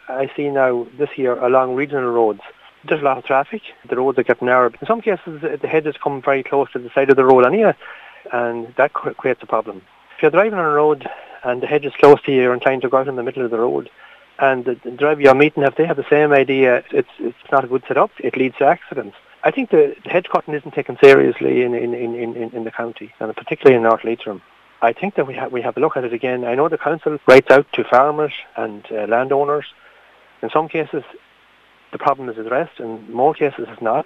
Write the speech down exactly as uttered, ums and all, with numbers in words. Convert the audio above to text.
I see now this year along regional roads, there's a lot of traffic. The roads are getting narrow. In some cases, the hedges come very close to the side of the road anyway, and that creates a problem. If you're driving on a road and the hedge is close to you, you're inclined to go out in the middle of the road, and the, the driver you're meeting, if they have the same idea, it's it's not a good setup. It leads to accidents. I think the, the hedge cutting isn't taken seriously in in, in, in, in the county, and particularly in North Leitrim. I think that we have we have a look at it again. I know the council writes out to farmers and uh, landowners. In some cases, the problem is addressed. In more cases, it's not.